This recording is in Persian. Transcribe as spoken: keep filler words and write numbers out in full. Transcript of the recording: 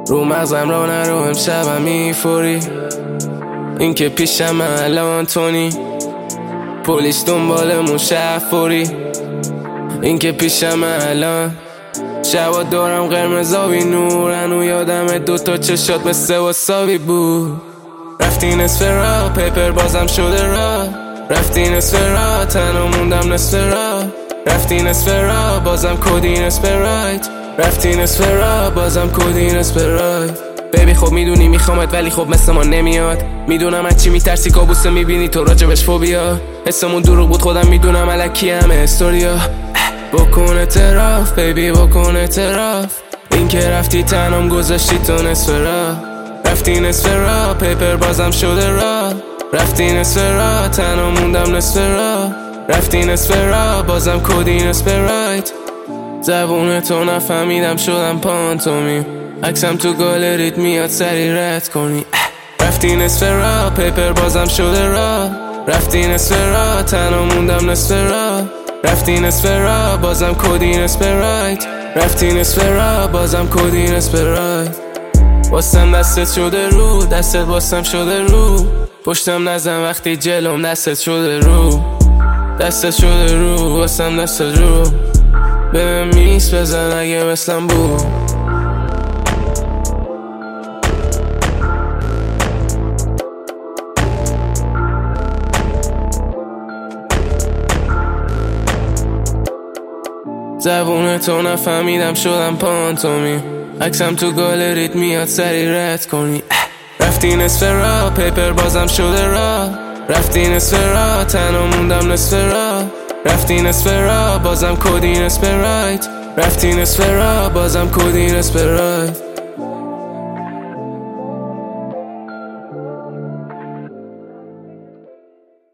رو مغزم را نرو امشبم میفوری، این که پیشم الان تونی، پلیس دنبالمون شفوری، این که پیشم الان شبا دارم قرمزابی نورن و یادم دوتا چشات مثل واسابی بود. رفتی نصف راه پیپر بازم شده راه، رفتی نصف راه تنها موندم نصف راه، رفتی نصف راه بازم کدی نصف رایت، رفتی نصف راه بازم کدی نصف رایت. بیبی خب میدونی میخوامت ولی خب مثل ما نمیاد، میدونم از چی میترسی کابوسه میبینی تو راجبش فوبیا، حسمون دروغ بود خودم میدونم الکی همه استوریا. بکن اعتراف بیبی بکن اعتراف، این که رفتی تنم گذاشتی تو نصف راه، رفتی نصف راه پیپر بازم شده راه، رفتی نصف راه تنها موندم نصف راه، رفتی نصف راه بازم کدی نصف رایت. زبون تو نفهمیدم شدم پانتومی، عکسم تو گالریت میاد سری رد کنی. رفتی نصف راه پیپر بازم شده راه، رفتی نصف راه تنها موندم نصف راه، رفتی نصف راه بازم کدی نصف رایت، رفتی نصف راه بازم کدی نصف رایت. واسم دستت شده رو، دستت واسم شده رو، پشتم نزن وقتی جلوم دستت شده رو، دستت شده رو واسم دستت رو، به میس بزن اگه مثلم بود. زبون تو نفهمیدم شدم پانتومی، عکسم تو گالریت میاد سری رد کنی. رفتی نصف راه پیپر بازم شده راه، رفتی نصف راه تنها موندم نصف راه، رفتی نصف راه بازم کدی نصف رایت، رفتی نصف راه بازم کدی نصف رایت.